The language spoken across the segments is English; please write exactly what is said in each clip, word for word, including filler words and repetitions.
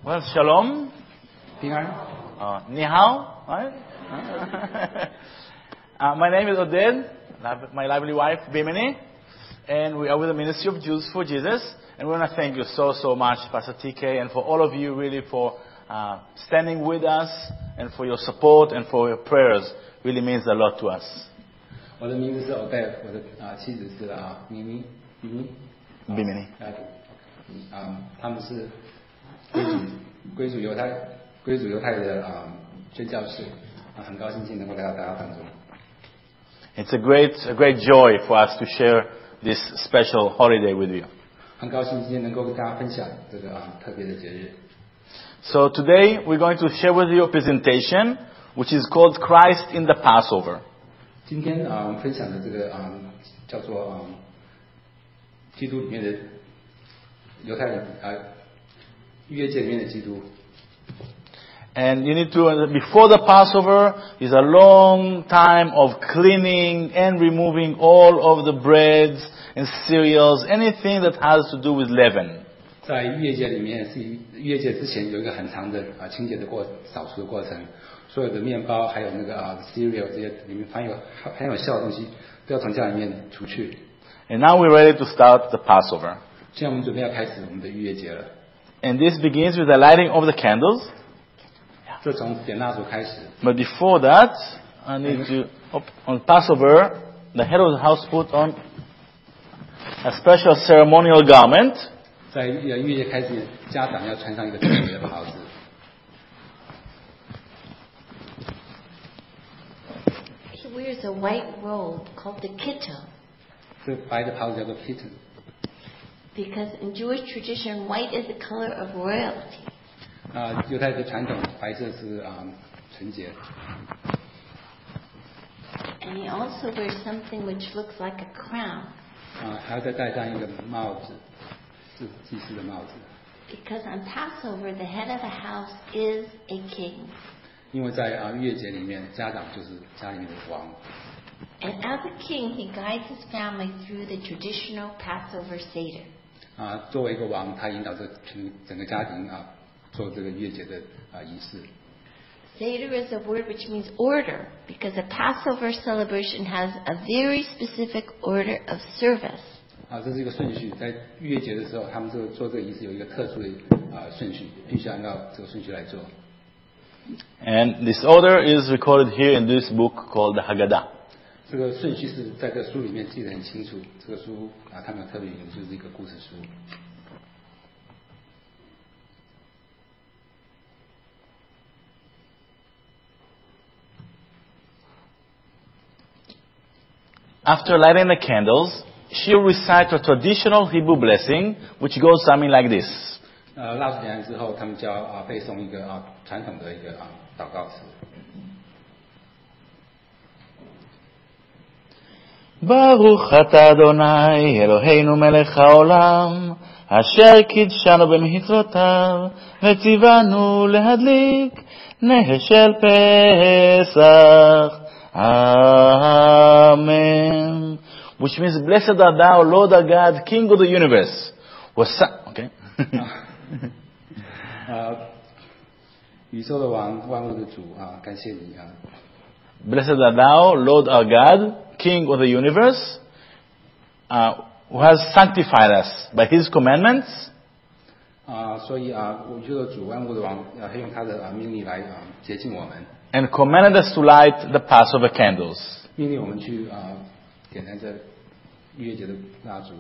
Well, shalom. 平安。 Uh, ni hao, right? uh, my name is Oded, my lovely wife, Bimini, and we are with the Ministry of Jews for Jesus. And we want to thank you so, so much, Pastor T K, and for all of you really for uh, standing with us and for your support and for your prayers. Really means a lot to us. 我的名字是 Oded， 我的啊、呃、妻子是啊咪咪咪咪 Bimini. 啊啊，他们是归主归主犹太归主犹太的啊、呃、宣教士啊，很高兴今天能够来到大家当中。 It's a great, a great joy for us to share this special holiday with you. 很高兴今天能够跟大家分享这个啊特别的节日。 So today we're going to share with you a presentation which is called Christ in the Passover. 今天啊我们分享的这个啊叫做啊基督里面的犹太人啊逾越节里面的基督。 And you need to, before the Passover is a long time of cleaning and removing all of the breads and cereals, anything that has to do with leaven. 在逾越节里面是逾越节之前有一个很长的啊清洁的过扫除的过程，所有的面包还有那个啊 cereal 这些里面含有含有效的东西都要从家里面除去。 And now we're ready to start the Passover. 现在我们准备要开始我们的逾越节了。 And this begins with the lighting of the candles. 这从点蜡烛开始。 But before that, I need to, oh, on Passover, the head of the house put on a special ceremonial garment. 在逾越节开始，家长要穿上一个特别的袍子。 He wears a white robe called the kittel. 这白的袍子叫做 kittel。 Because in Jewish tradition, white is the color of royalty. 啊，犹太的传统，白色是啊纯洁。 And he also wears something which looks like a crown. 啊，还要再戴上一个帽子，是祭司的帽子。 Because on Passover, the head of the house is a king. 因为在啊逾越节里面，家长就是家里面的王。 And as a king, he guides his family through the traditional Passover Seder. 啊，作为一个王，他引导这全整个家庭啊做这个逾越节的啊仪式。 Seder is a word which means order, because a Passover celebration has a very specific order of service. 啊，这是一个顺序，在逾越节的时候，他们这个做这个仪式有一个特殊的啊顺序，必须按照这个顺序来做。 And this order is recorded here in this book called the Haggadah. 这个顺序是在这个书里面记得很清楚。这个书啊，他们有特别名，就是一个故事书。 After lighting the candles, she'll recite a traditional Hebrew blessing, which goes something like this. 呃，蜡烛点燃之后，他们就要啊背诵一个啊传统的一个啊祷告词。 ברוך אתה אדוני אלוהינו מלך העולם אשר קידשנו במחיצותיו וציוונו להדליק נר של פסח. Amen. Which means, blessed art thou, Lord our God, King of the universe. Okay. 啊，宇宙的王，万物的主啊，感谢你啊！ Blessed art thou, Lord our God, King of the universe, uh, who has sanctified us by His commandments. 啊，所以啊，宇宙的主，万物的王，啊，用他的啊命令来啊洁净我们， And commanded us to light the Passover candles. 命令我们去啊点燃这逾越节的蜡烛。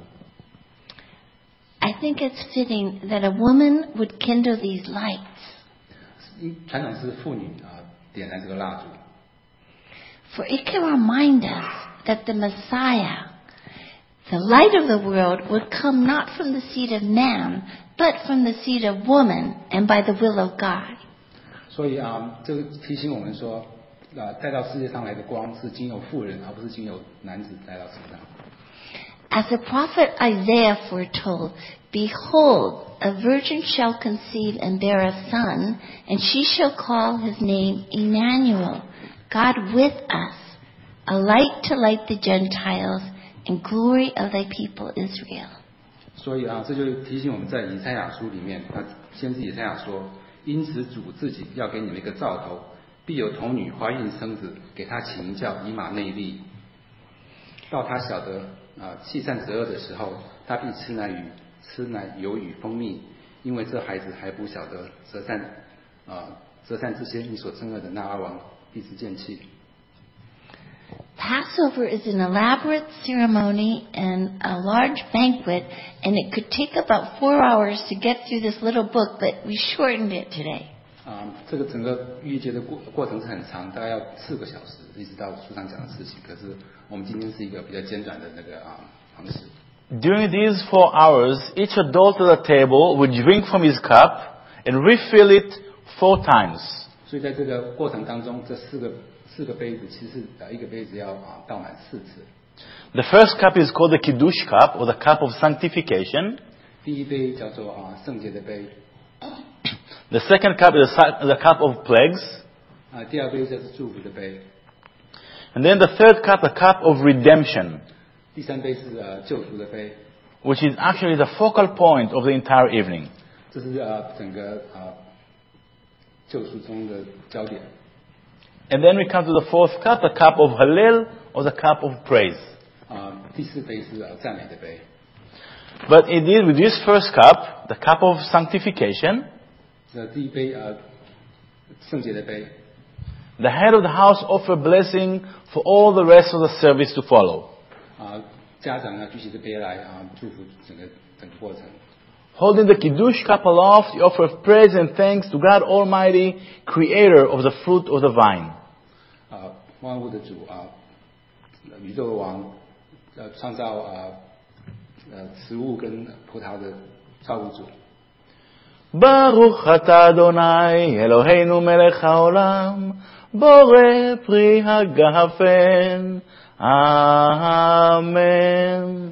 I think it's fitting that a woman would kindle these lights. 传统是妇女啊点燃这个蜡烛， For it can remind us that the Messiah, the light of the world, would come not from the seed of man, but from the seed of woman and by the will of God. 所以啊，这个提醒我们说，啊，带到世界上来的光是经由妇人，而不是经由男子带到世上。 As the prophet Isaiah foretold, behold, a virgin shall conceive and bear a son, and she shall call his name Emmanuel, God with us, a light to light the Gentiles, and glory of thy people Israel. 所以啊，这就提醒我们在以赛亚书里面，他先知以赛亚说：“因此主自己要给你们一个兆头，必有童女怀孕生子，给她起名叫以马内利。到他晓得啊弃善择恶的时候，他必吃奶与吃奶油与蜂蜜，因为这孩子还不晓得择善啊择善之先，你所憎恶的那二王必是见弃。” Passover is an elaborate ceremony and a large banquet, and it could take about four hours to get through this little book, but we shortened it today. 啊、呃，这个整个逾越节的过过程是很长，大概要四个小时，一直到书上讲的事情。可是我们今天是一个比较简短的那个啊、呃、方式。 During these four hours, each adult at the table would drink from his cup and refill it four times. 所以在这个过程当中，这四个四个杯子，其实呃一个杯子要啊倒满四次。 The first cup is called the Kiddush cup, or the cup of sanctification. 第一杯叫做啊圣洁的杯。 The second cup is the cup of plagues. 啊，第二杯就是祝福的杯。 And then the third cup, the cup of redemption. 第三杯是呃救赎的杯。 Which is actually the focal point of the entire evening. 这是呃整个啊救赎中的焦点。 And then we come to the fourth cup, the cup of Hallel, or the cup of praise. 啊，第四杯是呃赞美的杯。 But indeed, with this first cup, the cup of sanctification, 这第一杯呃圣洁的杯。 the head of the house offer blessing for all the rest of the service to follow. 啊，家长呢举起这杯来啊祝福整个整个过程。 Holding the Kiddush cup aloft, you offer praise and thanks to God Almighty, creator of the fruit of the vine. 啊，万物的主啊，宇宙的王，呃，创造啊呃食物跟葡萄的造物主。 ברוך אתה אדוני אלוהינו מלך העולם בורא פרי הגפן Amen.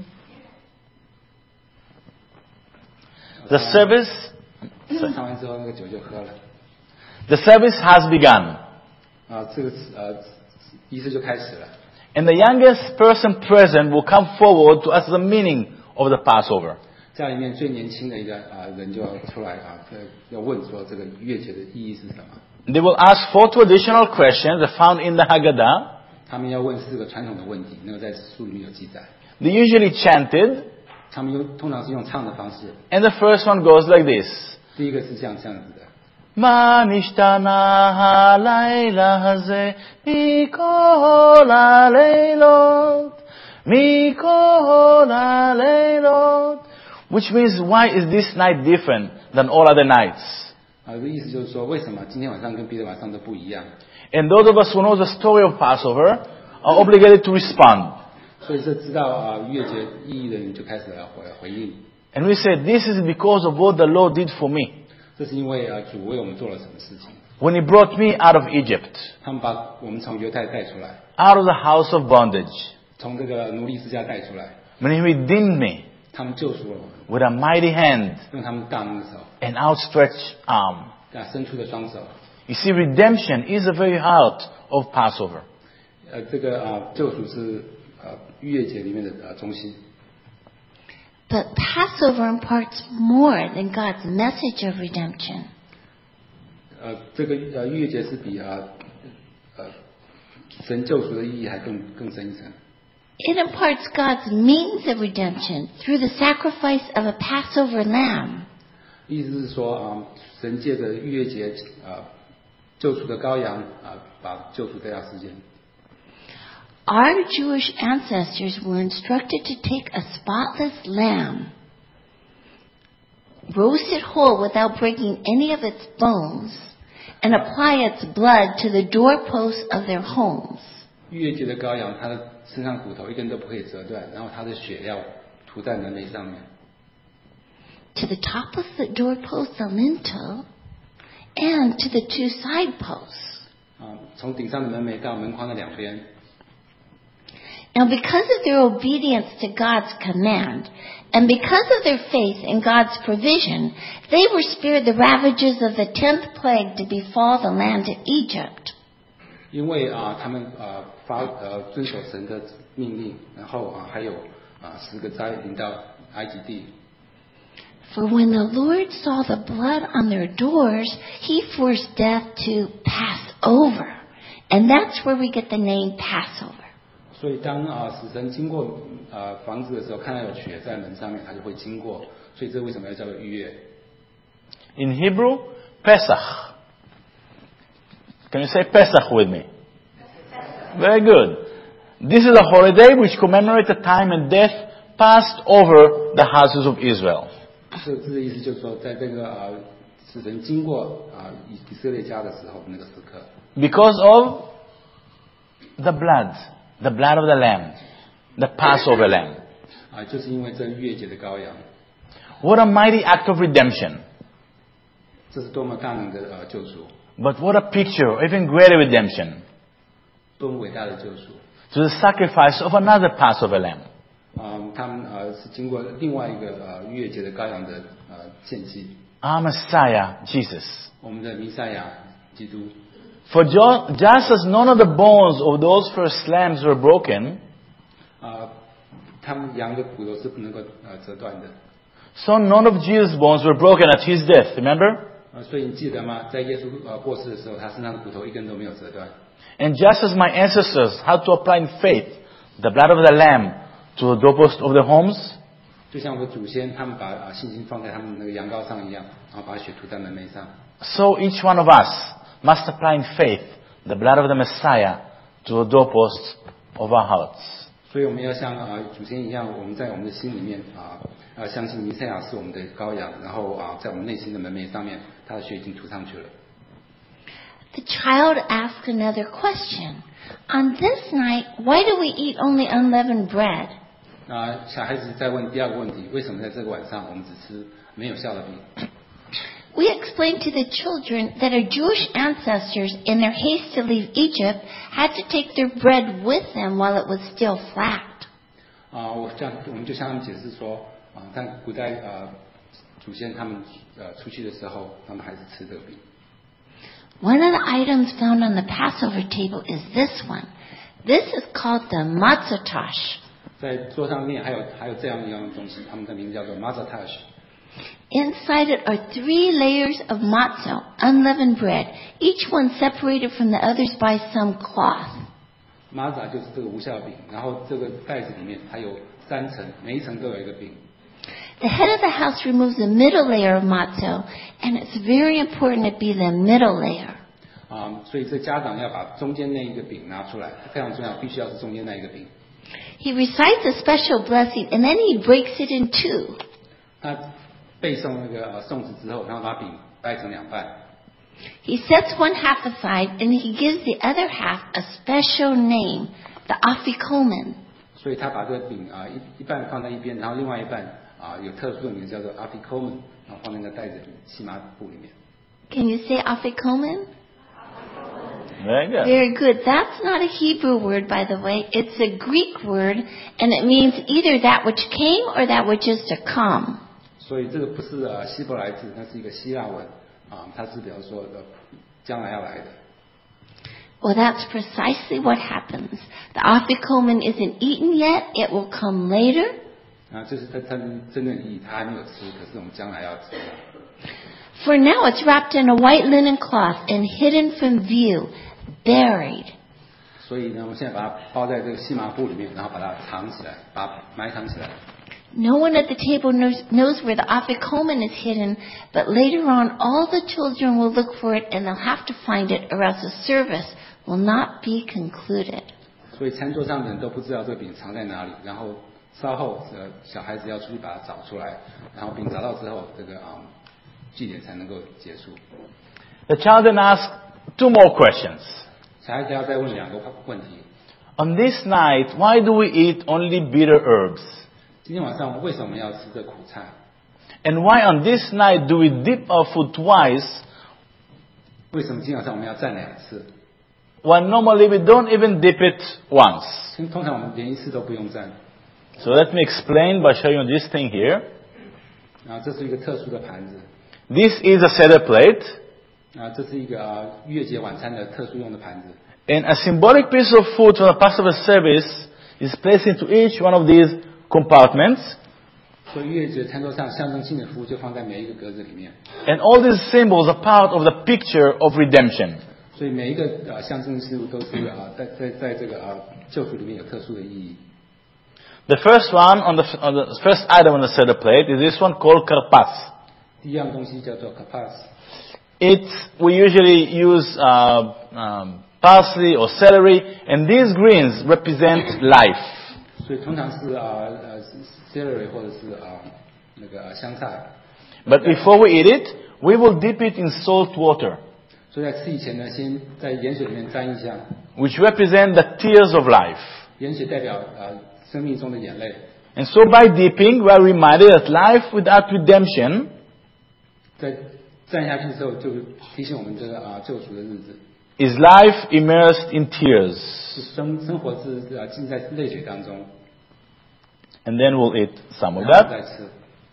The service 唱完之后那个酒就喝了。 The service has begun. 啊，这个呃仪式就开始了。 And the youngest person present will come forward to ask the meaning of the Passover. 家里面最年轻的一个啊人就要出来啊，要问说这个逾越节的意义是什么？ They will ask four traditional questions found in the Haggadah. 他们要问四个传统的问题，那个在书里面有记载。 They usually chanted. 他们用通常是用唱的方式。 And the first one goes like this. 第一个是像这样子的。 מה נשתנה הלילה הזה מכל הלילות, מכל הלילות, which means why is this night different than all other nights? 啊，这意思就是说，为什么今天晚上跟别的晚上都不一样？ And those of us who know the story of Passover are obligated to respond. 所以这知道啊逾越节意义的人就开始要回回应。 And we say, this is because of what the Lord did for me. 这是因为啊主为我们做了什么事情？ When He brought me out of Egypt, 他们把我们从犹太带出来， out of the house of bondage, 从这个奴隶之家带出来， when He redeemed me 他们救赎了我们， with a mighty hand 用他们大能的手， and outstretched arm. 啊伸出的双手。 You see, redemption is the very heart of Passover. 呃，这个啊救赎是呃逾越节里面的呃中心。 But Passover imparts more than God's message of redemption. 呃，这个呃逾越节是比啊呃神救赎的意义还更更深一层。 It imparts God's means of redemption through the sacrifice of a Passover lamb. 意思是说啊，神借着逾越节啊救赎的羔羊啊，把救赎带到世间。 Our Jewish ancestors were instructed to take a spotless lamb, roast it whole without breaking any of its bones, and apply its blood to the doorposts of their homes. 逾越节的羔羊，它的身上骨头一根都不可以折断，然后它的血要涂在门楣上面。 To the top of the doorpost, the lintel, and to the two side posts. 啊，从顶上的门楣到门框的两边。 Now, because of their obedience to God's command, and because of their faith in God's provision, they were spared the ravages of the tenth plague to befall the land of Egypt. 因为啊，他们啊发呃遵守神的命令，然后啊还有啊十个灾临到埃及地。 For when the Lord saw the blood on their doors, he forced death to pass over. And that's where we get the name Passover. 所以当啊、呃、死神经过啊、呃、房子的时候，看到有血在门上面，他就会经过。所以这为什么要叫做逾越 In Hebrew, Pesach. Can you say Pesach with me? Very good. This is a holiday which commemorates the time and death passed over the houses of Israel. 这这个意思就是说，在这个啊、呃、死神经过啊、呃、以以色列家的时候那个时刻。 Because of the blood, the blood of the lamb, the Passover lamb. 啊、就是因为这逾越节的羔羊。 What a mighty act of redemption. 这是多么大能的呃救赎。 But what a picture of even greater redemption. 多么伟大的救赎。 To the sacrifice of another Passover lamb. 啊、呃，他们呃是经过另外一个呃逾越节的羔羊的呃献祭。 Our Messiah, Jesus. 我们的弥赛亚基督。 For just as none of the bones of those first lambs were broken, 啊、他们羊的骨头是不能够呃折断的。 so none of Jesus' bones were broken at his death. Remember? 啊、所以你记得吗？在耶稣呃过世的时候，他身上的骨头一根都没有折断。 And just as my ancestors had to apply in faith the blood of the lamb to the doorpost of their homes, 就像我的祖先，他们把啊信心放在他们那个羊羔上一样，然后把血涂在门楣上。 so each one of us must apply in faith the blood of the Messiah to the doorposts of our hearts. 所以我们要像啊祖先一样，我们在我们的心里面啊啊相信弥赛亚是我们的羔羊，然后啊在我们内心的门楣上面，他的血已经涂上去了。 The child asked another question. On this night, why do we eat only unleavened bread? 那小孩子再问第二个问题：为什么在这个晚上我们只吃没有酵的饼？ We explained to the children that our Jewish ancestors, in their haste to leave Egypt, had to take their bread with them while it was still flat. 啊，我这样我们就向他们解释说，啊，在古代呃祖先他们呃出去的时候，他们还是吃这个饼。 One of the items found on the Passover table is this one. This is called the matzah tash. 在桌上面还有还有这样一样东西，他们的名字叫做 matzah tash。 Inside it are three layers of matzah, unleavened bread, each one separated from the others by some cloth. matzah 就是这个无酵饼，然后这个袋子里面它有三层，每一层都有一个饼。 The head of the house removes the middle layer of matzah, and it's very important it be the middle layer. 啊，所以这家长要把中间那一个饼拿出来，非常重要，必须要是中间那一个饼。 He recites a special blessing, and then he breaks it in two. 他背诵那个呃颂词之后，然后把饼掰成两半。 He sets one half aside, and he gives the other half a special name, the afikomen. 所以他把这个饼啊一一半放在一边，然后另外一半啊有特殊的名字叫做 afikomen， 然后放在那个袋子里细麻布里面。 Can you say afikomen? Very good. Very good. That's not a Hebrew word, by the way. It's a Greek word, and it means either that which came or that which is to come. 所以这个不是呃希伯来字，那是一个希腊文啊，它是比方说呃将来要来的。 Well, that's precisely what happens. The afikomen isn't eaten yet. It will come later. 啊，这是它它真正的意义，它还没有吃，可是我们将来要吃。 For now, it's wrapped in a white linen cloth and hidden from view, buried. 所以呢，我们现在把它包在这个细麻布里面，然后把它藏起来，把它埋藏起来。 No one at the table knows, knows where the afikomen is hidden, but later on, all the children will look for it and they'll have to find it, or else the service will not be concluded. 所以餐桌上的人都不知道这个饼藏在哪里，然后稍后呃小孩子要出去把它找出来，然后饼找到之后，这个啊、嗯、祭典才能够结束。 The child then asked two more questions. 小孩子要再问两个问题： On this night, why do we eat only bitter herbs? 今天晚上为什么要吃这苦菜？ And why on this night do we dip our food twice 为什么今天晚上我们要蘸两次？ when normally we don't even dip it once? 通常我们连一次都不用蘸。 So let me explain by showing you this thing here. 然后这是一个特殊的盘子， This is a Seder plate 啊，这是一个啊逾越节晚餐的特殊用的盘子。 and a symbolic piece of food from the Passover service is placed into each one of these compartments. 所以逾越节餐桌上象征性的服就放在每一个格子里面。 And all these symbols are part of the picture of redemption. 所以每一个呃象征事物都是啊、呃、在在在这个啊、呃、救赎里面有特殊的意义。 The first one on the, on the first item on the Seder plate is this one called karpas. 第一样东西叫做 kapas， It's, we usually use uh, um, parsley or celery, and these greens represent life. 所以通常是啊呃 celery 或者是啊、呃、那个、呃、香菜。 But before we eat it, we will dip it in salt water, 所以在吃以前呢，先在盐水里面沾一下， which represent the tears of life. 盐水代表呃生命中的眼泪。 And so by dipping, we are reminded that life without redemption 在蘸下去之后，就提醒我们这个啊、救赎的日子， is life immersed in tears. 是生生活是啊浸在泪水当中， And then we'll eat some of 然后再 that. 吃。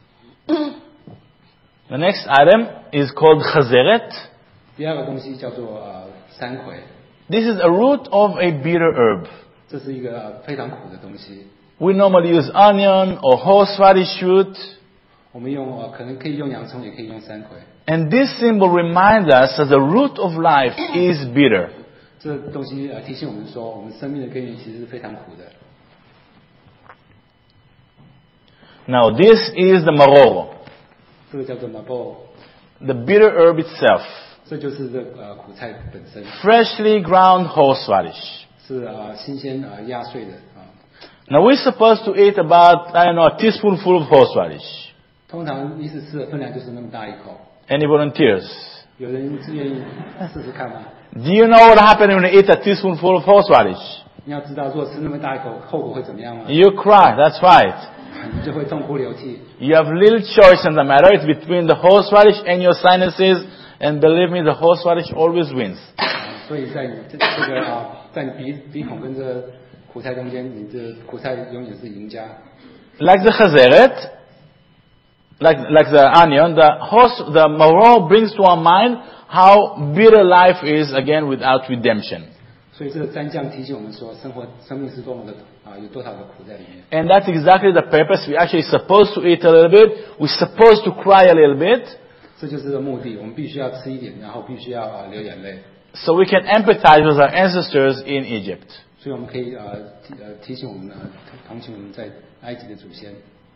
The next item is called chazeret. 第二个东西叫做呃山葵， This is a root of a bitter herb. 这是一个、呃非常苦的东西。 We normally use onion or horseradish root. 我们用呃可能可以用洋葱，也可以用山葵。 And this symbol reminds us that the root of life is bitter. 这东西呃提醒我们说，我们生命的根源其实是非常苦的。 Now this is the maror, 这个叫做 mabo， the bitter herb itself. 这就是这呃苦菜本身， Freshly ground horseradish. 是呃新鲜呃压碎的啊、 Now we're supposed to eat about, I don't know, a teaspoonful of horseradish. 通常一次吃的分量就是那么大一口。 Any volunteers? 有人愿意试试看吗？ Do you know what happens when you eat a teaspoonful of horseradish? 你要知道，如果吃那么大一口，后果会怎么样吗？ You cry, that's right. 你就会痛哭流涕。 You have little choice in the matter. It's between the horseradish and your sinuses. And believe me, the horseradish always wins. 所以在你这这个啊，在你鼻鼻孔跟这个苦菜中间，你这苦菜永远是赢家。 Like the chazeret, like, like the onion, the horse, the maror brings to our mind how bitter life is again without redemption. 所以这个蘸酱提醒我们说，生活生命是多么的啊，有多少的苦在里面。 And that's exactly the purpose. We're actually supposed to eat a little bit. We're supposed to cry a little bit. 这就是这个目的，我们必须要吃一点，然后必须要啊流眼泪， So we can empathize with our ancestors in Egypt. 所以我们可以呃提呃提醒我们呢，同情我们在埃及的祖先。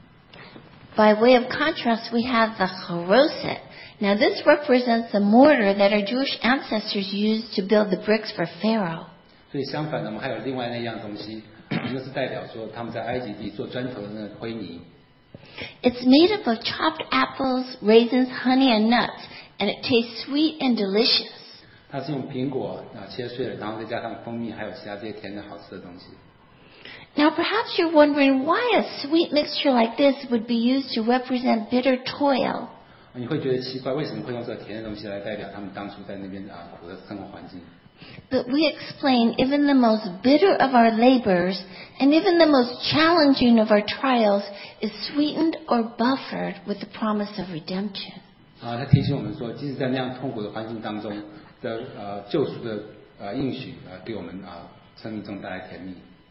By way of contrast, we have the charoset. Now this represents the mortar that our Jewish ancestors used to build the bricks for Pharaoh. 所以相反的，我们还有另外那样东西，那个是代表说他们在埃及地做砖头的那个灰泥。 It's made up of chopped apples, raisins, honey, and nuts, and it tastes sweet and delicious. 它是用苹果啊切碎了，然后再加上蜂蜜，还有其他这些甜的好吃的东西。 Now perhaps you're wondering why a sweet mixture like this would be used to represent bitter toil. 你会觉得奇怪，为什么会用这个甜的东西来代表他们当初在那边啊苦的生活环境？ But we explain even the most bitter of our labors and even the most challenging of our trials is sweetened or buffered with the promise of redemption. 啊，他提醒我们说，即使在那样痛苦的环境当中的呃救赎的呃应许啊，对我们啊生命中带来甜蜜。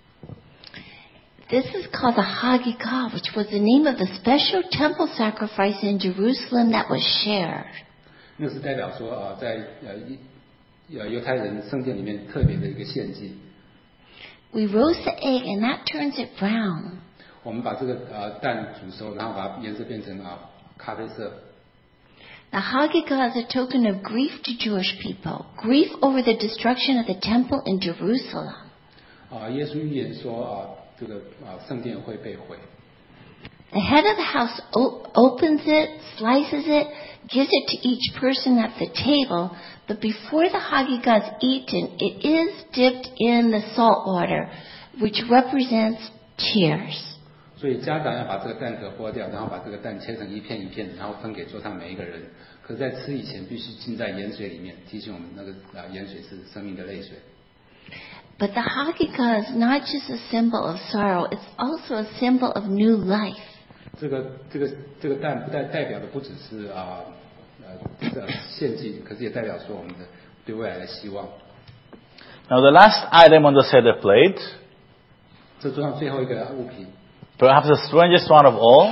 This is called the Hagigah, which was the name of the special temple sacrifice in Jerusalem that was shared. 那是代表说啊，在呃一呃犹太人圣殿里面特别的一个献祭。 We roast the egg and that turns it brown. 我们把这个呃蛋煮熟，然后把它颜色变成啊咖啡色。 The Hagigah is a token of grief to Jewish people, grief over the destruction of the temple in Jerusalem. 啊，耶稣预言说啊，这个啊圣殿会被毁。 The head of the house o- opens it, slices it, gives it to each person at the table, but before the Hagigah is eaten, it is dipped in the salt water, which represents tears. 所以家长要把这个蛋壳剥掉，然后把这个蛋切成一片一片，然后分给桌上每一个人。可是在吃以前必须浸在盐水里面，提醒我们那个啊盐水是生命的泪水。 But the Hagigah is not just a symbol of sorrow, it's also a symbol of new life. 这个这个这个蛋不代代表的不只是啊呃的献祭，可是也代表说我们的对未来的希望。 Now the last item on the Seder plate, 这桌上最后一个物品， perhaps the strangest one of all,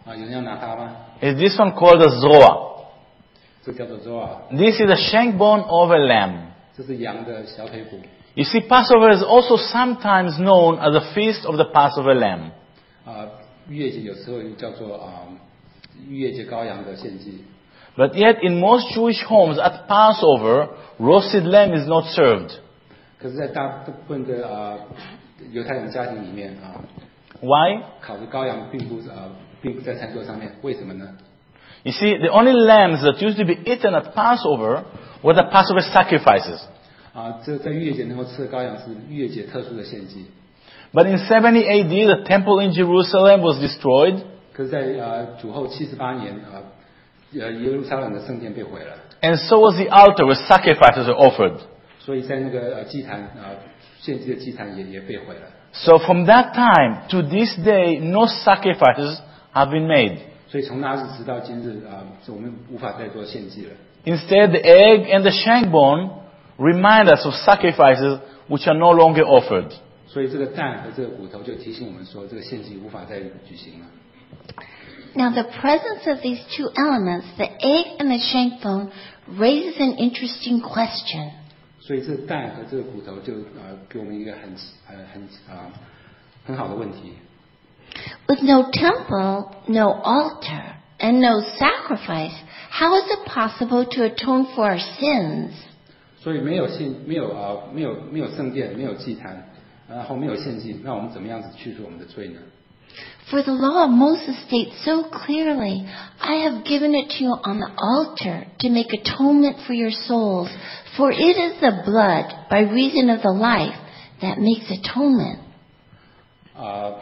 啊，有人要拿它吗？ is this one called a zoa. 这叫做 zoa， This is the shank bone of a lamb. 这是羊的小腿骨。 You see, Passover is also sometimes known as the feast of the Passover lamb. 啊，逾越节有时候又叫做啊逾越节羔羊的献祭。 But yet in most Jewish homes at Passover, roasted lamb is not served. 可是，在大部分的啊犹太人家庭里面啊， Why? 烤的羔羊并不啊并不在餐桌上面，为什么呢？ You see, the only lambs that used to be eaten at Passover were the Passover sacrifices. 啊，这在逾越节能够吃的羔羊是逾越节特殊的献祭。 But in seventy A D, the temple in Jerusalem was destroyed. 可是在，啊主后七十八年啊，呃耶路撒冷的圣殿被毁了， And so was the altar where sacrifices were offered. 所以在那个呃祭坛啊献祭的祭坛也也被毁了。 So from that time to this day, no sacrifices have been made. 所以从那日直到今日啊，我们无法再做献祭了。 Instead, the egg and the shank bone remind us of sacrifices which are no longer offered. 所以这个蛋和这个骨头就提醒我们说，这个献祭无法再举行了。 Now, the presence of these two elements, the egg and the shank bone, raises an interesting question. 所以这个蛋和这个骨头就呃给我们一个很呃很啊、很好的问题。 With no temple, no altar, and no sacrifice, how is it possible to atone for our sins? 所以没有献没有啊、没有没有圣殿，没有祭坛，然后没有献祭，那我们怎么样子去除我们的罪呢？ For the law of Moses states so clearly, I have given it to you on the altar to make atonement for your souls, for it is the blood, by reason of the life, that makes atonement. 啊、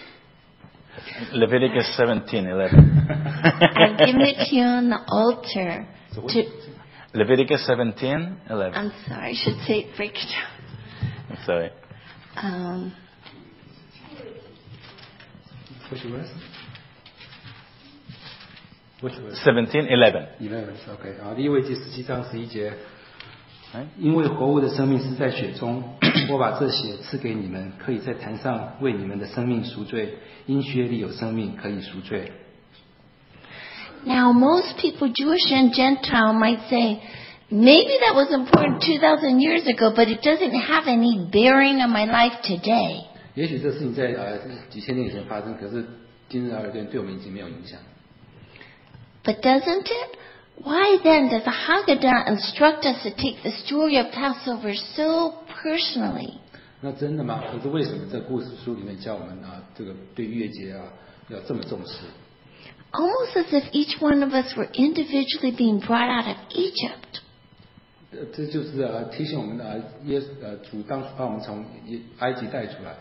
Leviticus seventeen eleven. I've given it to you on the altar to... Leviticus seventeen eleven. I'm sorry, I should say it, break it down. Sorry. Um, Which verse? Which verse? seventeen eleven. Eleven. OK 啊，利未记十七章十一节。 哎因为活物的生命是在血中，我把这血赐给你们，可以在坛上为你们的生命赎罪。因血里有生命，可以赎罪。 now, most people, Jewish and Gentile, might say, maybe that was important two thousand years ago, but it doesn't have any bearing on my life today. 也许这事情在呃几千年以前发生，可是今日而论对我们已经没有影响。 But doesn't it? Why then does the Haggadah instruct us to take the story of Passover so personally? 那真的吗？可是为什么这故事书里面教我们啊，这个对逾越节啊要这么重视？ Almost as if each one of us were individually being brought out of Egypt. 呃，这就是呃提醒我们啊，耶呃主当初把我们从埃及带出来。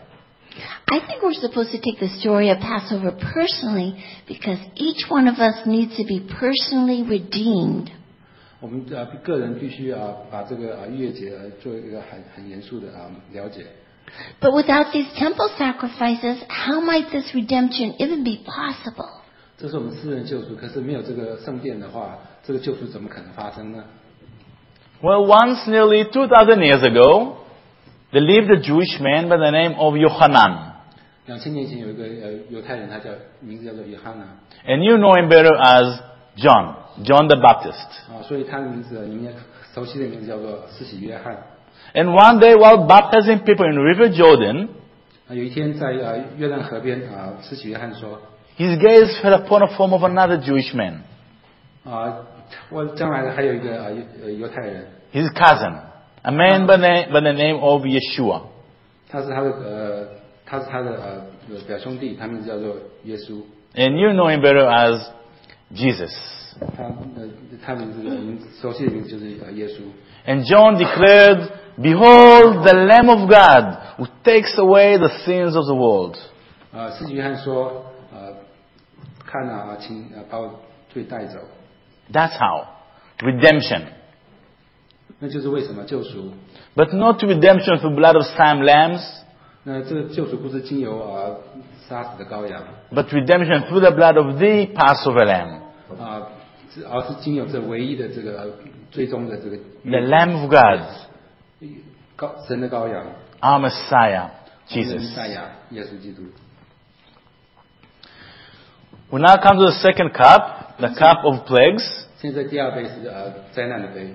I think we're supposed to take the story of Passover personally because each one of us needs to be personally redeemed. 我们呃个人必须啊把这个啊逾越节呃做一个很很严肃的啊了解。 But without these temple sacrifices, how might this redemption even be possible? 这是我们私人救赎，可是没有这个圣殿的话，这个救赎怎么可能发生呢？ Well, once nearly two thousand years ago, there lived a Jewish man by the name of Yohanan. 两千年前有一个呃犹太人，他叫名字叫做约翰呐 And you know him better as John, John the Baptist. 啊，所以他的名字你们也熟悉的名字叫做施洗约翰。 And one day while baptizing people in River Jordan, 啊，有一天在呃约旦河边啊，施洗约翰说 his gaze fell upon a form of another Jewish man, 啊，我将来还有一个呃呃犹太人， his cousin, a man by the, by the name of Yeshua. 他是他的呃他是他的呃表兄弟，他名字叫做耶稣。 And you know him better as Jesus. 他呃他名字的名字熟悉的名字就是呃耶稣。 And John declared, Behold the Lamb of God who takes away the sins of the world. 啊，施洗约翰说呃看啊，请呃把我罪带走。 That's how. Redemption. 那就是为什么救赎？ But not redemption through blood of some lambs, 那这个救赎不是经由啊杀死的羔羊 but redemption through the blood of the Passover lamb. 啊，是而是经由这唯一的这个呃最终的这个 The Lamb of God, 羔神的羔羊 our Messiah, 弥 Jesus. 赛亚耶稣基督。 We now come to the second cup, the cup of plagues. 现在第二杯是呃灾难的杯。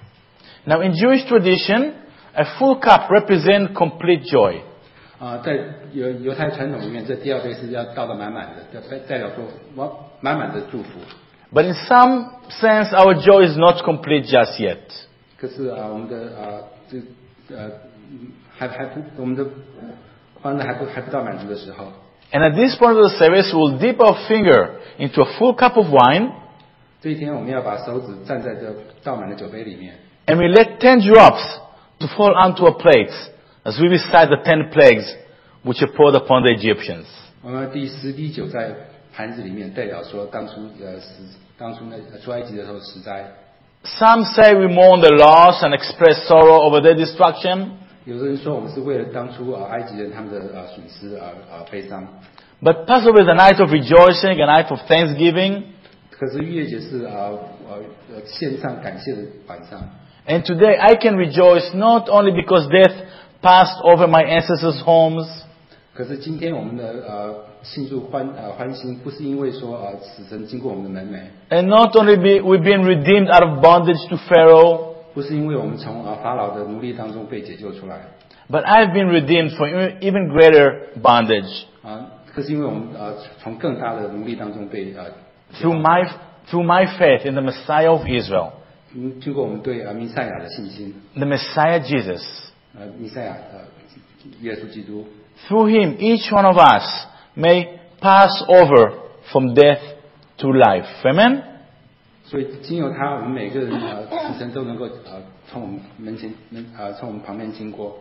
Now in Jewish tradition, a full cup represents complete joy. 啊、在犹犹太传统里面，这第二杯是要倒得满满的，代代表说满满满的祝福。 But in some sense, our joy is not complete just yet. 可是啊、我们的啊、这呃还还不我们的欢乐还不还不到满足的时候。 And at this point of the service, we'll dip our finger into a full cup of wine, 这一天我们要把手指蘸在这倒满的酒杯里面， and we let ten drops to fall onto a plate as we recite the ten plagues which are poured upon the Egyptians. 我们第十滴酒在盘子里面，代表说当初呃十当初那出埃及的时候十灾。 Some say we mourn the loss and express sorrow over their destruction. 有的人说我们是为了当初啊、埃及人他们的啊、损失而啊、悲伤。 But Passover is a night of rejoicing, a night of thanksgiving. 可是逾越节是啊呃呃献上感谢的晚上。 And today I can rejoice not only because death passed over my ancestors' homes, 可是今天我们的呃庆祝欢呃欢欣，不是因为说呃死神经过我们的门楣， and not only be, we've been redeemed out of bondage to Pharaoh, 不是因为我们从啊法老的奴隶当中被解救出来， but I've been redeemed from even greater bondage 啊，可是因为我们呃从更大的奴隶当中被呃 through my, through my faith in the Messiah of Israel, 嗯经过我们对啊弥赛亚的信心， the Messiah Jesus. 呃弥赛亚呃耶稣基督， Through him, each one of us may pass over from death to life. Amen? 所以经由他，我们每个人呃死神都能够呃从我们门前门呃从我们旁边经过。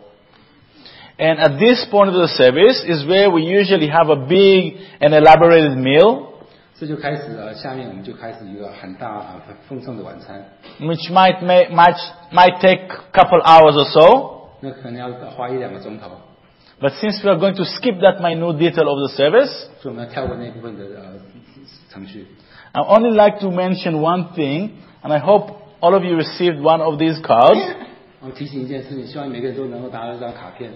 And at this point of the service is where we usually have a big and elaborated meal, 这就开始呃下面我们就开始一个很大啊、呃、丰盛的晚餐， which might, may, might, might take a couple hours or so. 那可能要花一两个钟头， But since we are going to skip that minute detail of the service, 所以我们要跳过那部分的呃程序。 I only like to mention one thing, and I hope all of you received one of these cards. 我提醒一件事情，希望每个人都能够拿到这张卡片。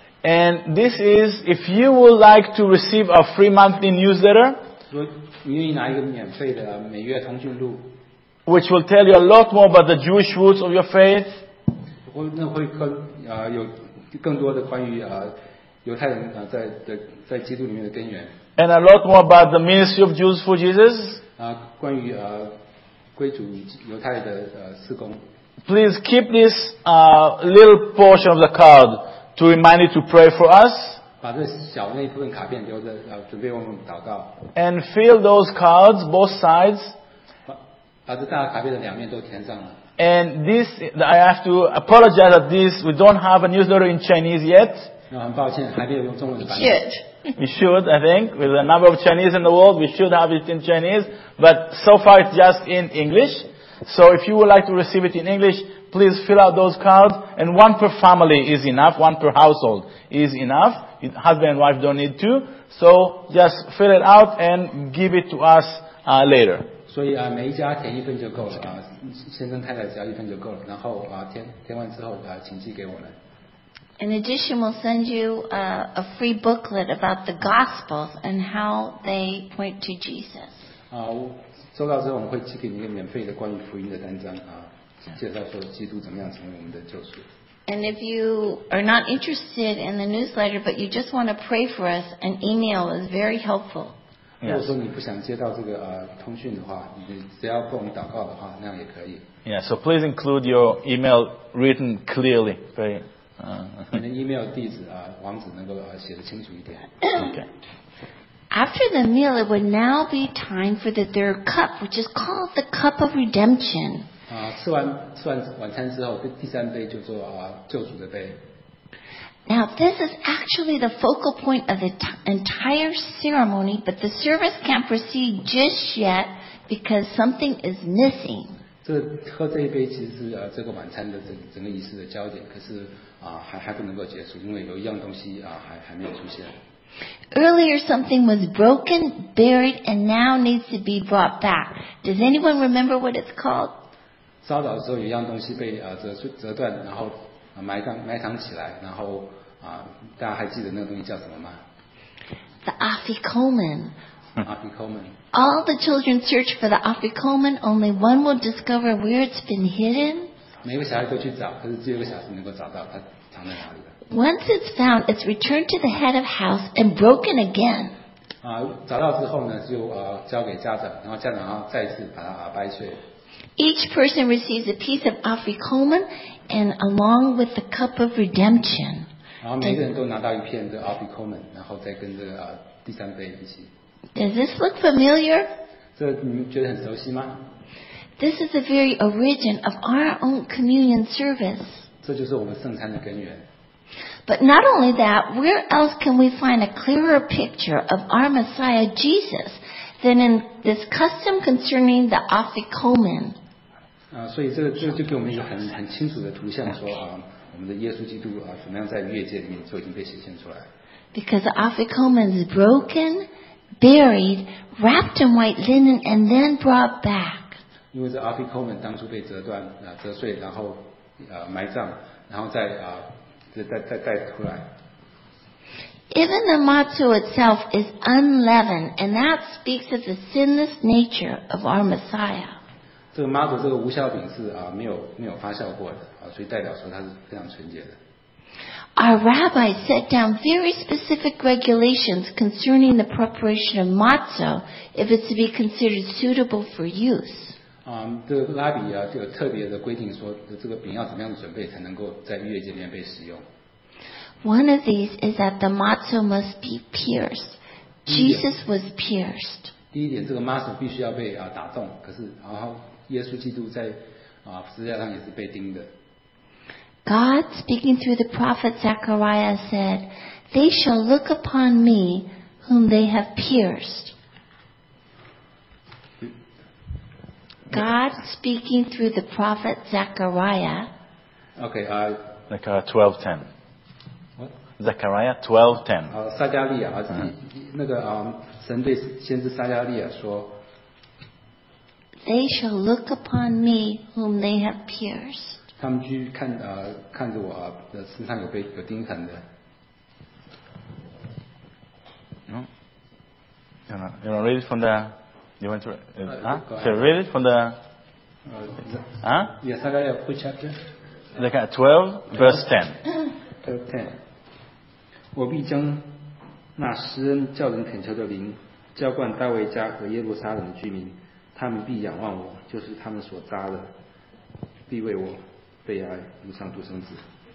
And this is, if you would like to receive our free monthly newsletter, 如果你愿意拿一个免费的每月通讯录， which will tell you a lot more about the Jewish roots of your faith, 或那会更呃有更多的关于呃犹太人呃在在在基督里面的根源， and a lot more about the ministry of Jews for Jesus, 啊、关于呃归主犹太的呃事工。 please keep this uh, little portion of the card to remind you to pray for us, 把这小那一部分卡片留着，呃，准备为我们祷告。 and fill those cards, both sides. 把把这大卡片的两面都填上了。 And this, I have to apologize that this, we don't have a newsletter in Chinese yet. 那很抱歉，还没有用中文的版本。 Should. We should, I think, with the number of Chinese in the world, we should have it in Chinese. But so far it's just in English. So if you would like to receive it in English, please fill out those cards. And one per family is enough, one per household is enough. Husband and wife don't need two. So just fill it out and give it to us uh, later. 所以啊，每一家填一份就够了啊，先生太太只要一份就够了。然后啊，填填完之后啊，请寄给我们。 In addition, we'll send you uh, a free booklet about the Gospels and how they point to Jesus. 啊，收到之后我们会寄给你一个免费的关于福音的单张啊，介绍说基督怎么样成为我们的救赎。 And if you are not interested in the newsletter, but you just want to pray for us, an email is very helpful. 如果说你不想接到这个呃通讯的话，你只要跟我们祷告的话，那样也可以。 Yeah, so please include your email written clearly. Very, uh, 你的 email 地址啊、网址能够啊写得清楚一点。 okay. After the meal, it would now be time for the third cup, which is called the cup of redemption. 啊，吃完吃完晚餐之后，第三杯就做啊救赎的杯。 Now, this is actually the focal point of the t- entire ceremony, but the service can't proceed just yet because something is missing. 这喝这一杯其实是呃这个晚餐的整整个仪式的焦点，可是啊还还不能够结束，因为有一样东西啊还还没有出现。 Earlier, something was broken, buried, and now needs to be brought back. Does anyone remember what it's called? 烧澡的时候有一样东西被啊折折断，然后啊埋葬埋藏起来，然后啊大家还记得那个东西叫什么吗？ The afikomen, afikomen. All the children search for the afikomen, only one will discover where it's been hidden. 每个小孩都去找，可是只有一个小孩能够找到它藏在哪里的。 Once it's found, it's returned to the head of house and broken again. 啊，找到之后呢，就呃交给家长，然后家长要再次把它啊掰碎。 Each person receives a piece of afikomen and along with the cup of redemption. 然后每个人都拿到一片的 afikomen， 然后再跟这个啊第三杯一起。 Does this look familiar? 这你们觉得很熟悉吗？ This is the very origin of our own communion service. 这就是我们圣餐的根源。 But not only that, where else can we find a clearer picture of our Messiah Jesus than in this custom concerning the afikomen? 啊，所以这个这个就给我们一个很很清楚的图像，说啊，我们的耶稣基督啊，怎么样在逾越节里面就已经被显现出来。 Because the afikomen is broken, buried, wrapped in white linen, and then brought back. 因为这 afikomen 当初被折断啊折碎，然后啊埋葬，然后再啊再再再再出来。 Even the matzo itself is unleavened, and that speaks of the sinless nature of our Messiah. 这个妈祖这个无酵饼是啊没有没有发酵过的啊，所以代表说它是非常纯洁的。 Our rabbis set down very specific regulations concerning the preparation of matzo if it's to be considered suitable for use. 啊，这个拉比啊就有特别的规定说，这个饼要怎么样的准备才能够在逾越节里面被使用。 One of these is that the matzo must be pierced. Jesus was pierced. 第一点，这个妈祖必须要被啊打动，可是然后耶稣基督在啊十字架上也是被钉的。 God, speaking through the prophet Zechariah, said, "They shall look upon me whom they have pierced." God, speaking through the prophet Zechariah, OK 啊， Zechariah twelve ten. 我 Zechariah twelve ten. 啊撒加利亚啊，那个啊神对先知撒加利亚说， "They shall look upon me whom they have pierced." 他们去看啊看着我啊的身上有被有钉痕的。 No? You know, you know, read it from the. You want to? Uh, Uh, huh? go ahead. So read it from the. 呃 Huh? ，Yeah， 撒加利亚 which chapter？ Zechariah twelve verse ten. ten， 我必将那施恩叫人恳求的灵浇灌大卫家和耶路撒冷的居民，他们必仰望我，就是他们所扎的，必为我悲哀，如上独生子。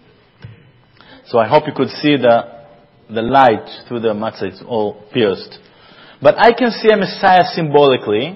So I hope you could see the the light through the matzah. It's all pierced, but I can see a Messiah symbolically.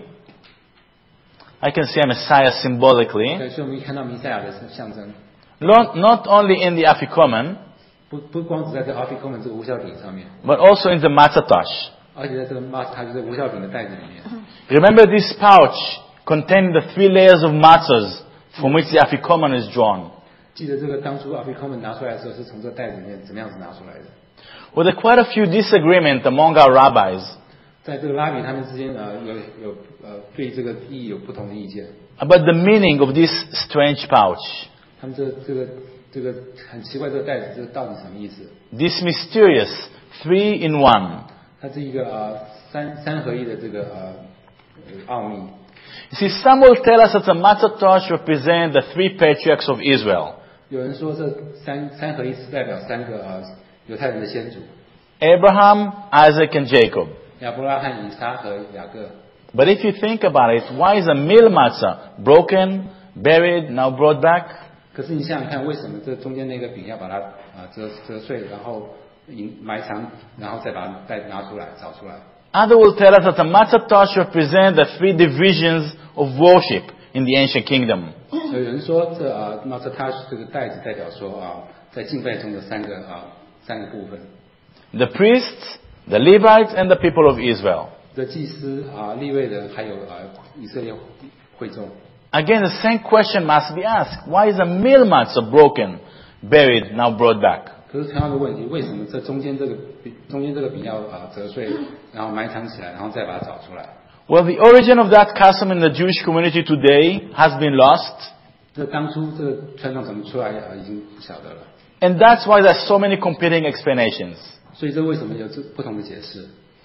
I can see a Messiah symbolically, 对，所以我们看到弥赛亚的象征， not not only in the afikomen, 不不光只在这 afikomen 这个无酵饼上面， but also in the matzah tash. 而且在这个 mas 它就是无酵饼的袋子里面。 Remember this pouch contained the three layers of matzahs from which the afikomen is drawn. 记得这个当初 afikomen 拿出来的时候，是从这袋子里面怎么样子拿出来的？ With quite a few disagreement among our rabbis 在这个拉比他们之间呃有有呃对这个意义有不同的意见， about the meaning of this strange pouch, 他们这这个这个很奇怪这个袋子这到底什么意思？ this mysterious three in one. 它是一个呃三三合一的这个呃呃奥秘。 You see, some will tell us that the matzah tash represent the three patriarchs of Israel: 有人说这三三合一是代表三个呃犹太人的先祖， Abraham, Isaac, and Jacob. 亚伯拉罕、以撒和雅各。 But if you think about it, why is a meal matzah broken, buried, now brought back? 可是你想想看，为什么这中间那个饼要把它啊、呃、折折碎，然后隐埋藏，然后再把它再拿出来找出来？ Others will tell us that the matzah tash represent the three divisions of worship in the ancient kingdom. 有人说这啊，那这它这个袋子代表说啊，在敬拜中的三个啊三个部分， The priests, the Levites, and the people of Israel. 这祭司啊、利未人还有啊以色列会众。 Again, the same question must be asked. Why is a meal matzah broken, buried, now brought back? 可是同样的问题，为什么这中间这个饼中间这个饼要啊折碎，然后埋藏起来，然后再把它找出来？ Well, the origin of that custom in the Jewish community today has been lost. 这当初这个传统怎么出来啊，已经不晓得了。 And that's why there's so many competing explanations. 所以这为什么有这不同的解释？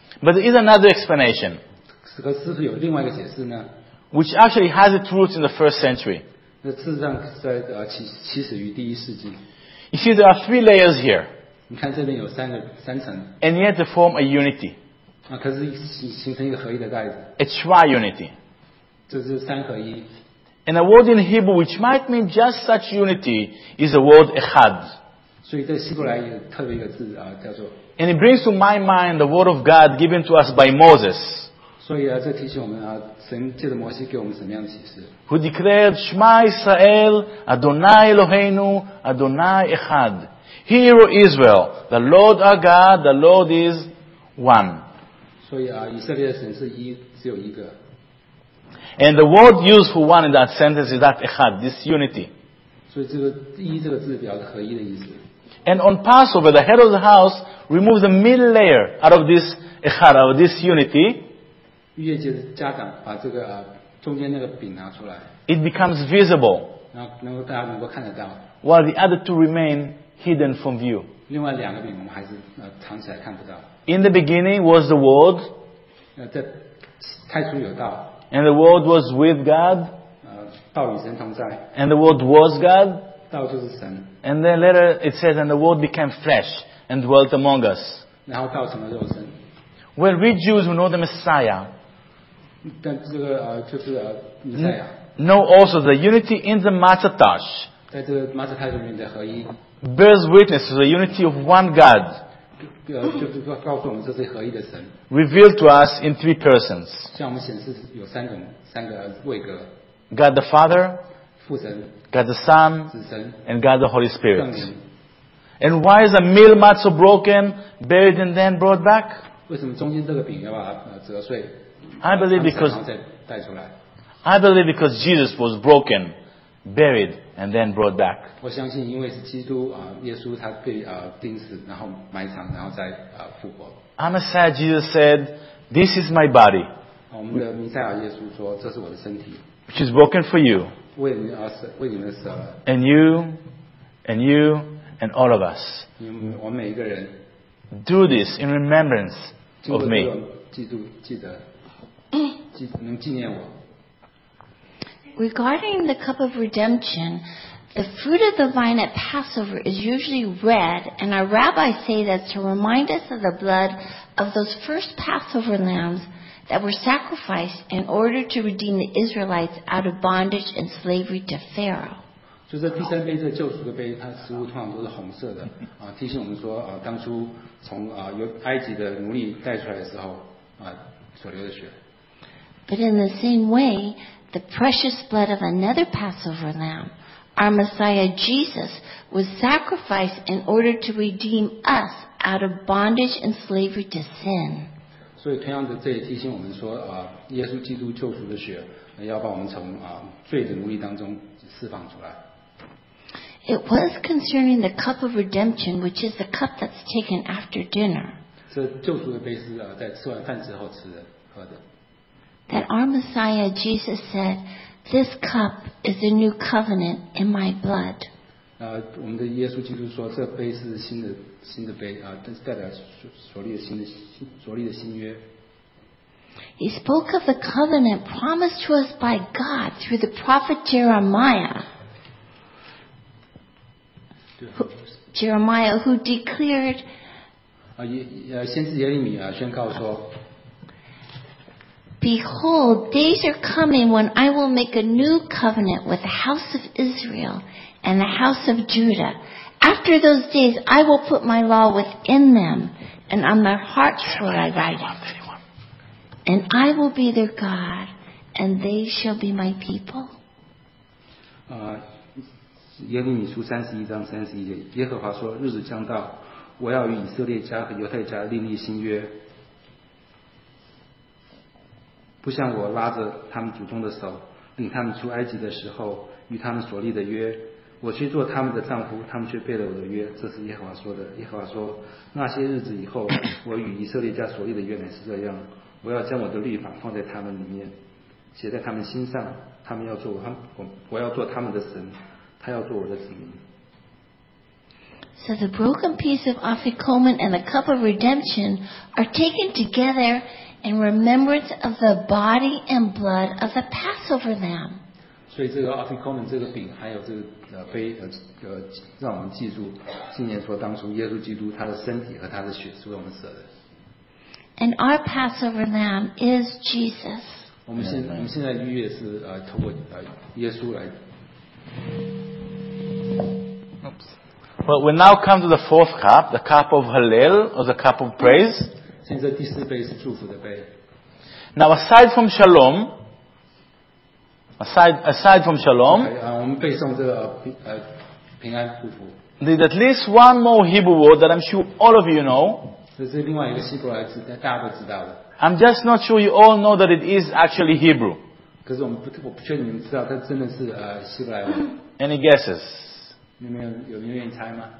But there is another explanation, 可是不是有另外一个解释呢？ which actually has its roots in the first century. 那事实上在呃起起始于第一世纪。 You see, there are three layers here, 你看这边有三个三层 and yet they form a unity, 啊，可是形形成一个合一的袋子， a triunity. 这是三合一。 And a word in Hebrew which might mean just such unity is the word echad. 所以在希伯来也特别一个字啊，叫做， And it brings to my mind the word of God given to us by Moses, 所以啊，这提醒我们啊，神借着摩西给我们什么样的启示？ who declared, Shema Israel, Adonai Eloheinu, Adonai Echad. Hear, O Israel, the Lord our God, the Lord is one. 所以啊，以色列的神是一，只有一个。 And the word used for one in that sentence is that echad, this unity. 所以这个“一”这个字表示合一的意思。 And on Passover, the head of the house removes the middle layer out of this echad, out of this unity. 逾越节的家长把这个啊中间那个饼拿出来， It becomes visible, 然后能够大家能够看得到。 while the other two remain hidden from view. 另外两个饼我们还是呃藏起来看不到。 In the beginning was the Word, 呃，在太初有道， and the Word was with God, 呃，道与神同在， and the Word was God. 道就是神， And then later it says, and the Word became flesh and dwelt among us. 然后道成了肉身。 Well, we Jews who know the Messiah 但这个呃就是呃弥赛亚， know also the unity in the Matzatash 在这个马斯泰里面的合一， bears witness to the unity of one God, 呃，就是说告诉我们这是合一的神， revealed to us in three persons. 向我们显示有三种三个位格： God the Father, 父神、 God the Son, 子神、 and God the Holy 圣 Spirit. 灵。 And why is the meal matzah broken, buried, and then brought back? 为什么中间这个饼要把它呃折碎？ I believe 然 because 后再带出来。 I believe because Jesus was broken, buried, and then brought back. 我相信，因为是基督啊、耶稣他被啊、钉死，然后埋藏，然后再啊、复活。 On the side, Jesus said, "This is my body, 我们的弥赛亚耶稣说：“这是我的身体， which is broken for you, 为你们而死，为你们死了。 and you, and you, and all of us. 你们我们每一个人 Do this in remembrance 经 of 过这 me." 个记住记得记能纪念我。 Regarding the cup of redemption, the fruit of the vine at Passover is usually red, and our rabbis say that's to remind us of the blood of those first Passover lambs that were sacrificed in order to redeem the Israelites out of bondage and slavery to Pharaoh. 就这第三杯这救赎的杯，它食物通常都是红色的啊，提醒我们说啊，当初从啊由埃及的奴隶带出来的时候啊所流的血。 But in the same way, the precious blood of another Passover lamb, our Messiah Jesus, was sacrificed in order to redeem us out of bondage and slavery to sin. 所以同样的，这也提醒我们说啊，耶稣基督救赎的血要把我们从啊罪的奴隶当中释放出来。 It was concerning the cup of redemption, which is the cup that's taken after dinner, 这救赎的杯是啊在吃完饭之后吃的喝的。 that our Messiah Jesus said, "This cup is the new covenant in my blood." 啊，我们的耶稣基督说，这杯是新的新的杯啊，这是代表所所立的新的新所立的新约。 He spoke of the covenant promised to us by God through the prophet Jeremiah. Who, Jeremiah, who declared, 啊，耶呃，先知耶利米啊宣告说， "Behold, days are coming when I will make a new covenant with the house of Israel and the house of Judah. After those days, I will put my law within them, and on their hearts will I write it. And I will be their God, and they shall be my people." 啊，耶利米书三十一章三十一节，耶和华说：日子将到，我要与以色列家和犹太家另立新约，不像我拉着他们祖宗的手，领他们出埃及的时候与他们所立的约。我去做他们的丈夫，他们却背了我的约。这是耶和华说的。耶和华说：那些日子以后，我与以色列家所立的约乃是这样：我要将我的律法放在他们里面，写在他们心上。他们要做我，我我要做他们的神，他要做我的子民。 So the broken piece of afikomen and the cup of redemption are taken together in remembrance of the body and blood of the Passover lamb. 所以这个 afikomen 这个饼，还有这个呃杯呃呃，让我们记住纪念说当初耶稣基督他的身体和他的血是为我们舍的。 And our Passover lamb is Jesus. 我们现我们现在逾越是呃透过呃耶稣来。 Well, we now come to the fourth cup, the cup of Hallel, or the cup of praise. 现在第四杯是祝福的杯。 Now, aside from Shalom, aside aside from Shalom, 啊，我们背诵这个平呃平安祝福。 there's at least one more Hebrew word that I'm sure all of you know. 这是另外一个希伯来字，大家都知道的。 I'm just not sure you all know that it is actually Hebrew. 可是我们不，我不确定你们知道，它真的是呃希伯来文。 Any guesses? 你们有有人愿意猜吗？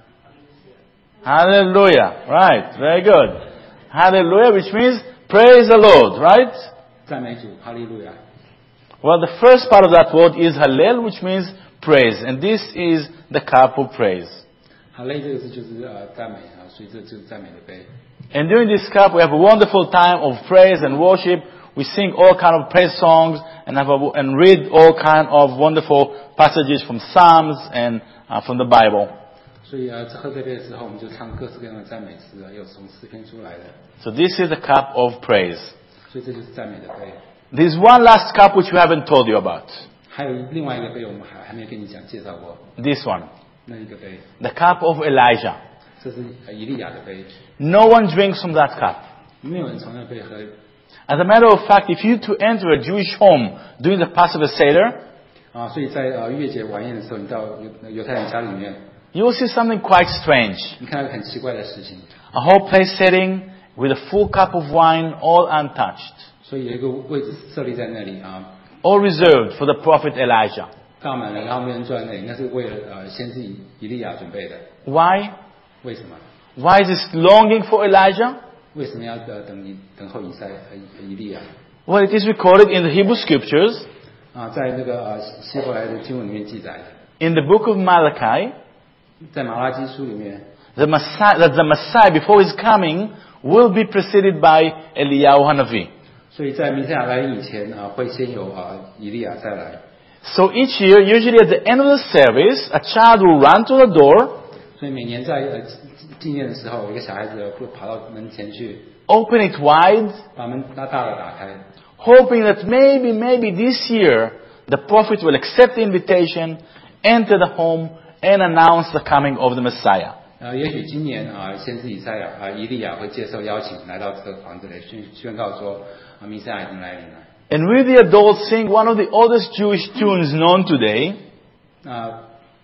Hallelujah. Right. Very good. Hallelujah, which means praise the Lord, right? 赞美主，哈利路亚。 Well, the first part of that word is Hallel, which means praise. And this is the cup of praise. 哈利这个字就是呃赞美啊，所以这就是赞美的杯。 And during this cup, we have a wonderful time of praise and worship. We sing all kind of praise songs and have a, and read all kind of wonderful passages from Psalms and uh, from the Bible. 所以啊，喝这杯的时候，我们就唱各式各样的赞美诗啊，有从诗篇出来的。 So this is the cup of praise. 所以这就是赞美的杯。 There's one last cup which we haven't told you about. 还有另外一个杯，我们还还没跟你讲介绍过。 This one. 那一个杯。 The cup of Elijah. 这是以利亚的杯。 No one drinks from that cup. 没有人从那杯喝。 As a matter of fact, if you to enter a Jewish home during the Passover Seder, 啊，所以在呃逾越节晚宴的时候，你到犹犹太人家里面， you will see something quite strange. 你看到很奇怪的事情。 A whole place setting with a full cup of wine, all untouched. 所以有一个位置设立在那里啊。 All reserved for the prophet Elijah. 倒满了，然后没人坐在那里，那是为了呃先知以利亚准备的。 Why? 为什么？ Why is this longing for Elijah? 为什么要呃等以等候以赛呃以利亚？ Well, it is recorded in the Hebrew Scriptures. 啊，在那个呃希伯来的经文里面记载的。 In the book of Malachi. 在马拉基书里面。 The Messiah, that the Messiah before his coming will be preceded by Eliyahu Hanavi. 所以在弥赛亚来以前啊，会先有啊以利亚再来。 So each year, usually at the end of the service, a child will run to the door. 所以每年在呃纪念的时候，有一个小孩子会跑到门前去 Open it wide. 把门大大的打开， Hoping that maybe, maybe this year, the prophet will accept the invitation, enter the home, and announce the coming of the Messiah. 呃，也许今年啊，先知以赛亚啊，以利亚会接受邀请，来到这个房子里宣宣告说啊，弥赛亚已经来临了。 And we the adults sing one of the oldest Jewish tunes known today. 啊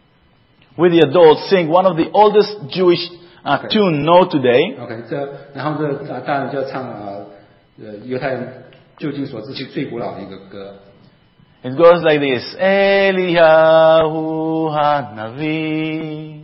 We the adults sing one of the oldest Jewish uh, Okay. tune known today. ，OK，这然后这啊大人就要唱啊，呃，犹太人就近所知其最古老的一个歌。 It goes like this. Eliyahu Hanavi,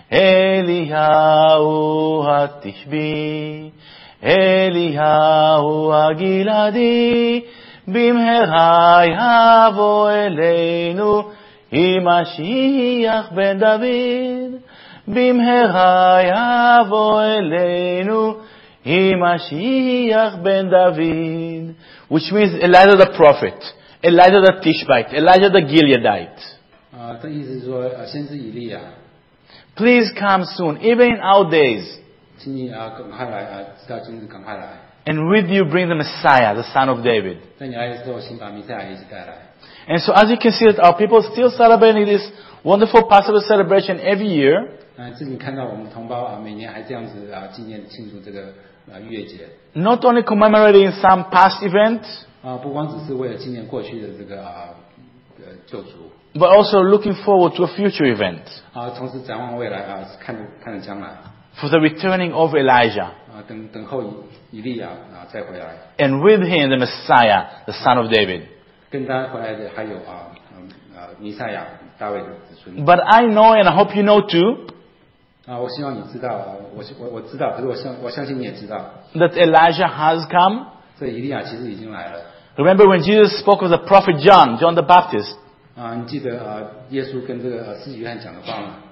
Eliyahu Hatishbi, Eliyahu Hagiladi, Bimhera yavo eleinu, Mashiach ben David. Bimhera yavo eleinu, Mashiach ben David. Which means Elijah the prophet. Elijah the Tishbite, Elijah the Gileadite. 啊，这意思是说，呃，先知以利亚， Please come soon, even in our days. 请你啊赶快来啊，知道今日赶快来。 And with you bring the Messiah, the son of David. 在你来的时候，请把弥赛亚一起带来。 And so as you can see that our people still celebrating this wonderful Passover celebration every year. 啊，这里看到我们同胞啊，每年还这样子啊纪念庆祝这个啊逾越节。 Not only commemorating some past event, 啊，不光只是为了纪念过去的这个啊呃救赎， but also looking forward to a future event. 啊，同时展望未来啊，看着看着将来， For the returning of Elijah. 啊，等等候以以利亚啊再回来， And with him the Messiah, the son of David. 跟他回来的还有啊嗯啊弥赛亚大卫的子孙。 But I know and I hope you know too, 啊，我希望你知道，啊，我我我知道，可是我相我相信你也知道， that Elijah has come. 这以利亚其实已经来了。 Remember when Jesus spoke of the prophet John, John the Baptist. 啊，你记得啊，耶稣跟这个呃施洗约翰讲的话吗？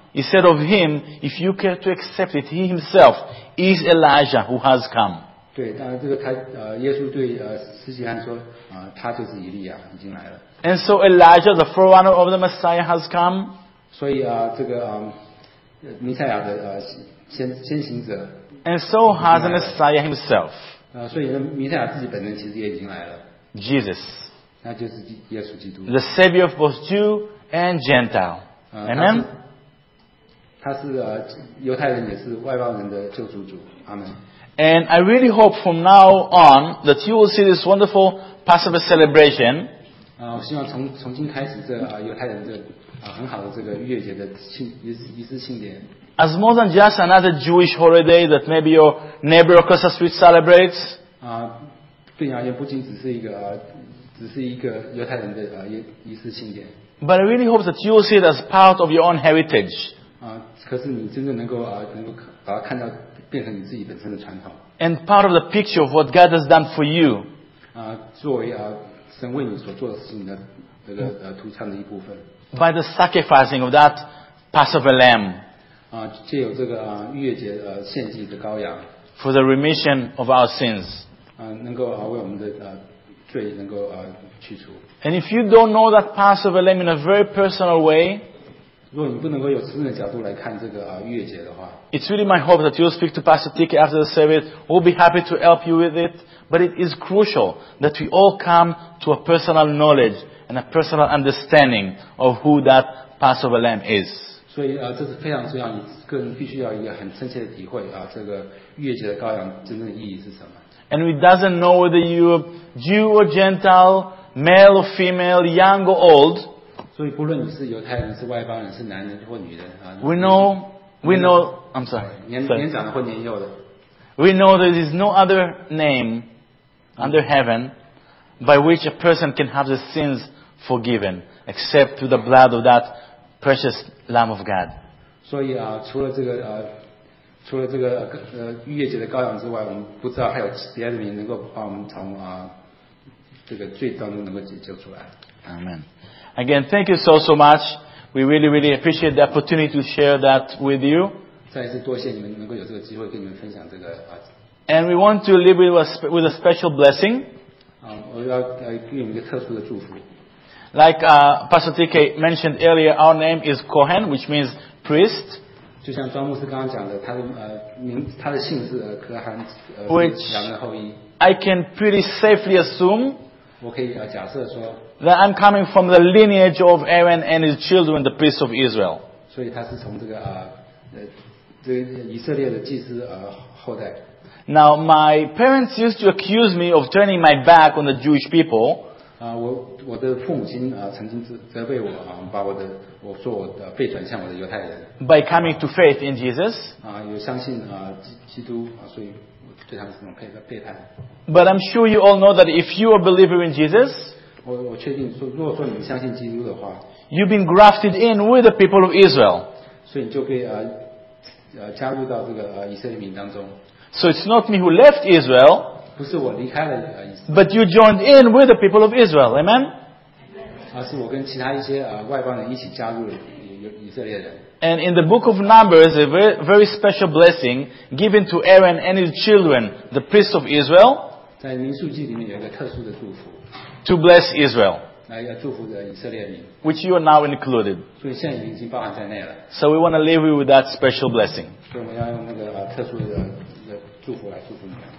he said of him, if you care to accept it, he himself is Elijah who has come. 对，当然这个他呃，耶稣对呃施洗汉说啊、呃，他就是以利亚已经来了。 And so Elijah, the forerunner of the Messiah, has come. 所以啊、呃，这个啊、呃，弥赛亚的呃先先行者， And so has the Messiah himself, 呃，所以呢，弥赛亚自己本人其实也已经来了， Jesus, 那就是基耶稣基督。 the Savior of both Jew and Gentile. 呃 Amen? 他是他是呃犹太人，也是外邦人的救赎主。阿门。 And I really hope from now on that you will see this wonderful Passover celebration 啊、我希望从从今开始这，啊犹太人这啊、很好的这个逾越节的庆仪式仪式庆典， as more than just another Jewish holiday that maybe your neighbor across the street celebrates. 啊、对你而言不仅只是一个啊、只是一个犹太人的啊仪仪式庆典 But I really hope that you will see it as part of your own heritage 啊、可是你真正能够啊、能够把它看到变成你自己本身的传统 and part of the picture of what God has done for you. 啊、作为啊、神为你所做的事情的这个呃图像的一部分 By the sacrificing of that Passover lamb 啊，借有这个啊逾越节呃献祭的羔羊 for the remission of our sins. 啊，能够啊为我们的呃罪能够啊去除。 And if you don't know that Passover lamb in a very personal way, 如果你不能够有私人的角度来看这个啊逾越节的话， it's really my hope that you'll speak to Pastor Tiki after the service. We'll be happy to help you with it. But it is crucial that we all come to a personal knowledge and a personal understanding of who that Passover lamb is. 所以啊这是非常重要，你个人必须要有一个很深切的体会啊，这个逾越节的羔羊真正的意义是什么。 And it doesn't know whether you're Jew or Gentile, male or female, young or old. 所以不论你是犹太人、是外邦人、是男人或女人啊， We know, we know, I'm sorry. 年 Sorry. 年长的或年幼的， We know there is no other name under heaven by which a person can have the sins forgiven except through the blood of that precious Lamb of God. 所以啊，除了这个呃，除了这个呃逾越节的羔羊之外，我们不知道还有别的名能够把我们从啊这个罪当中能够解救出来。 Amen. Again, thank you so, so much. We really, really appreciate the opportunity to share that with you. 再一次多谢你们能够有这个机会跟你们分享这个啊 And we want to live with a, spe- with a special blessing. 啊，我要呃给你们一个特殊的祝福。 Like uh, Pastor T K mentioned earlier, our name is Kohen, which means priest. 就像庄牧师刚刚讲的，他的呃名他的姓是呃可汗呃 Which- 两人的后裔， I can pretty safely assume 我可以呃假设说， that I'm coming from the lineage of Aaron and his children, the priests of Israel. 所以他是从这个啊呃这个以色列的祭司呃后代。 Now, my parents used to accuse me of turning my back on the Jewish people 啊，我我的父母亲啊曾经责责备我啊，把我的我说我的背转向我的犹太人 by coming to faith in Jesus. 啊，有相信啊基基督啊，所以我对他们是这种背背叛。 But I'm sure you all know that if you are a believer in Jesus, 我我确定说，如果说你相信基督的话， you've been grafted in with the people of Israel. 所以你就可以呃呃加入到这个呃以色列民当中。 So it's not me who left Israel, 不是我离开了呃以色 but you joined in with the people of Israel. Amen? 而是我跟其他一些呃外邦人一起加入了以以色列人。 And in the book of Numbers, a very, very special blessing given to Aaron and his children, the priests of Israel, 在民数记里面有一个特殊的祝福， to bless Israel, 来要祝福的以色列民， which you are now included. 所以现在已经包含在内了。 So we want to leave you with that special blessing. 所以我们要用那个呃特殊的的祝福来祝福你们。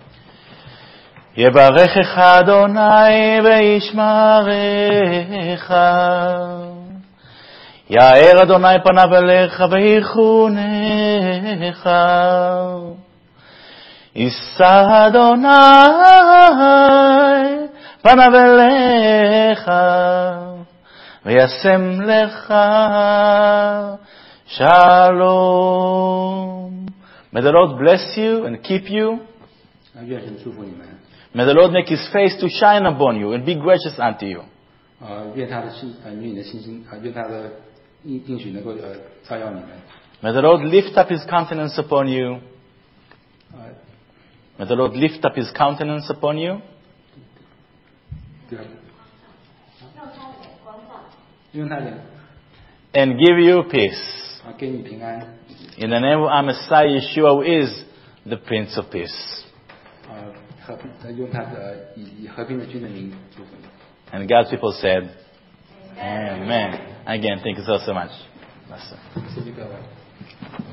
יברכך אדוני וישמרך. יאר אדוני פניו אליך ויחונך. יישא אדוני פניו אליך וישם לך shalom. May the Lord bless you and keep you. 啊，愿神祝福你们。 May the Lord make his face to shine upon you and be gracious unto you. 啊，愿他的信，呃，愿你的信心，啊，愿他的应应许能够呃照耀你们。 May the Lord lift up his countenance upon you. 啊， May the Lord lift up his countenance upon you 对啊，用他的 and give you peace. 啊，给你平安。 In the name of our Messiah Yeshua, who is the Prince of Peace. 呃，和平用他的以以和平的君的名祝福你。 And God's people said, Amen. Again, thank you so, so much. Pastor. 谢谢各位。